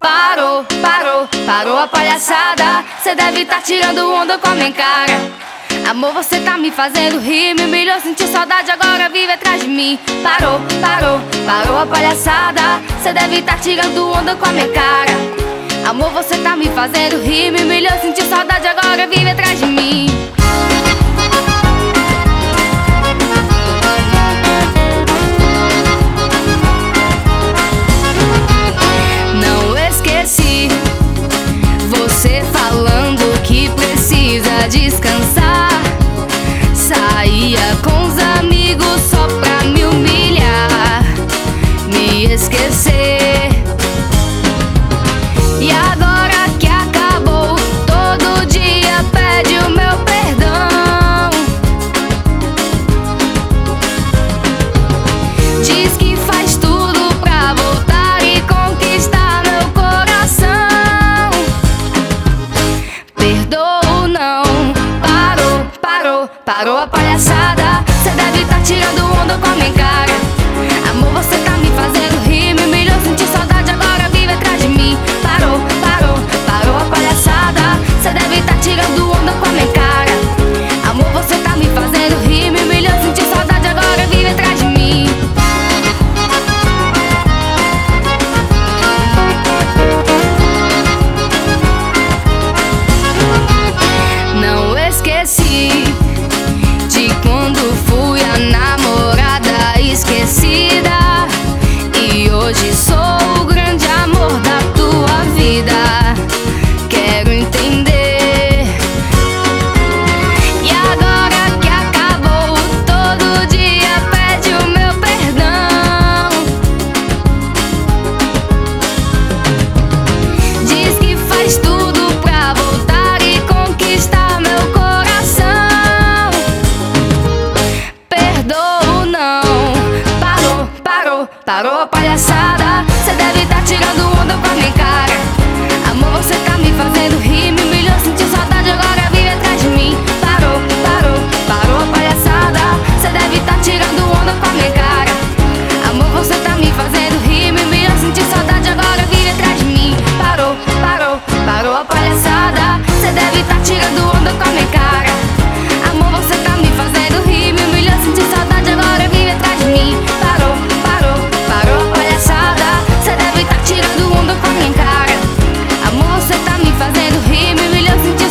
Parou, parou, parou a palhaçada. Cê deve tá tirando onda com a minha cara. Amor, você tá me fazendo rir. Me humilhou, sentiu saudade, agora vive atrás de mim. Parou, parou, parou a palhaçada. Cê deve tá tirando onda com a minha cara. Amor, você tá me fazendo rir. Me humilhou, sentiu saudade, agora vive atrás de mim. Não esqueci você falando que precisa descansar. Saía com os amigos só pra me humilhar, me esquecer. E agora que acabou, todo dia pede o meu perdão. Diz que faz tudo pra voltar e conquistar meu coração. Perdoa não. Parou, parou, parou a palhaçada. Cê deve tá tirando onda com a minha cara. Amor, você tá me fazendo rir. Me humilhou, senti saudade, agora vive atrás de mim. Parou, parou, parou a palhaçada. Cê deve tá tirando onda com a minha cara. Amor, você tá me fazendo rir. Me humilhou, senti saudade, agora vive atrás de mim. Não esqueci de quando fui a namorada esquecida. E hoje sou o grande amor da tua vida. Quero entender. E agora que acabou, todo dia pede o meu perdão. Diz que faz tudo pra voltar e conquistar meu coração. Perdoa não. Parou, parou, parou a palhaçada. Cê deve tá tirando onda com a minha cara. Amor, você tá me fazendo rir. Me humilhou, sentiu saudade, agora vive atrás de mim. Parou, parou, parou a palhaçada. Cê deve tá tirando onda com a minha cara. Amor, você tá me fazendo rir. Me humilhou, sentiu saudade, agora vive atrás de mim. Parou, parou, parou a palhaçada. Cê deve tá tirando onda com a minha cara. Amor, você tá me fazendo rir. Me humilhou, sentiu saudade, agora vive atrás de mim. Parou, parou, parou a palhaçada. Cê deve tá tirando onda com a minha cara. Amor, você tá me fazendo rir. Me humilhou, sentiu